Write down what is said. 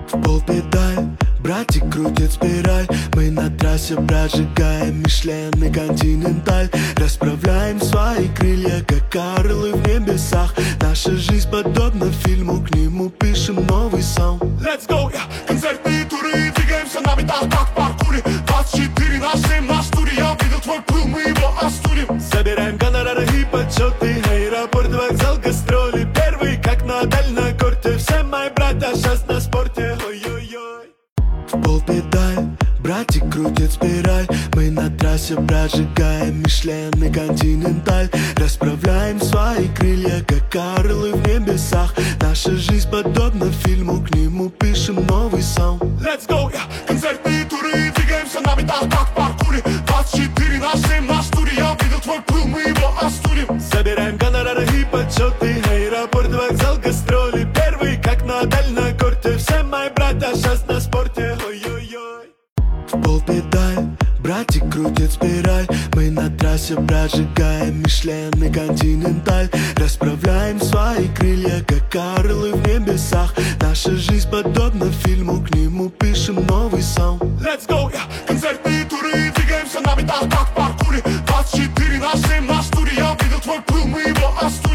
В полпедаль, братик крутит спираль. Мы на трассе прожигаем Мишлен и Континенталь. Расправляем свои крылья, как орлы в небесах. Наша жизнь подобна фильму, к нему пишем новый саунд. Let's go, yeah. Концертные туры, двигаемся на метах, как в паркуре. 24/7 наш туре, я видел твой пыл, мы его остудим. Собираем гонорары и почеты, аэропорт, вокзал, гастроли. Первый, как Надаль на корте. Все мои братья сейчас на спорте. Ой-ой-ой. В полпедаль, братик крутит спираль. Мы на трассе прожигаем Мишлен и Континенталь. Расправляем свои крылья, как орлы в небесах. Наша жизнь подобна фильму, к нему пишем новый саунд. Let's go, yeah. Концертные туры, двигаемся на метах, как в паркуре. 24/7 наш туре, я видел твой пыл, мы его остудим. Собираем гонорары и почеты, аэропорт, вокзал, гастроли. Первый, как Надаль на корте. Все мои братья сейчас на спорте. Ой-ой-ой. В полпедаль, братик крутит спираль. Мы на трассе прожигаем Мишлен и Континенталь. Расправляем свои крылья, как орлы в небесах. Наша жизнь подобна фильму, к нему пишем новый саунд. Let's go, yeah. Концертные туры, двигаемся на метах, как в паркуре. 24/7 наш туре, я видел твой пыл, мы его остудим.